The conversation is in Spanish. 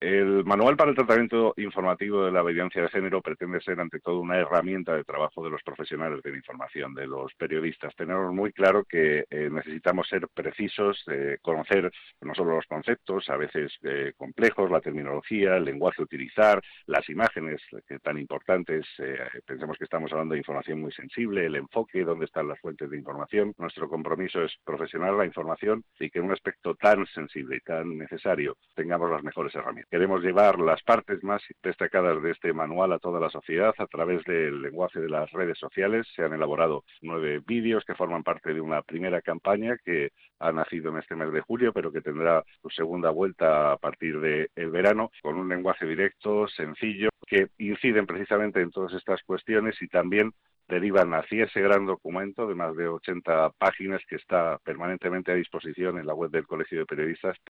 El Manual para el Tratamiento Informativo de la Violencia de Género pretende ser, ante todo, una herramienta de trabajo de los profesionales de la información, de los periodistas. Tenemos muy claro que necesitamos ser precisos, conocer no solo los conceptos, a veces complejos, la terminología, el lenguaje a utilizar, las imágenes, que tan importantes, pensemos que estamos hablando de información muy sensible, el enfoque, dónde están las fuentes de información. Nuestro compromiso es profesional la información y que en un aspecto tan sensible y tan necesario tengamos las mejores herramientas. Queremos llevar las partes más destacadas de este manual a toda la sociedad a través del lenguaje de las redes sociales. Se han elaborado 9 vídeos que forman parte de una primera campaña que ha nacido en este mes de julio, pero que tendrá su segunda vuelta a partir del verano, con un lenguaje directo, sencillo, que inciden precisamente en todas estas cuestiones y también derivan hacia ese gran documento de más de 80 páginas que está permanentemente a disposición en la web del Colegio de Periodistas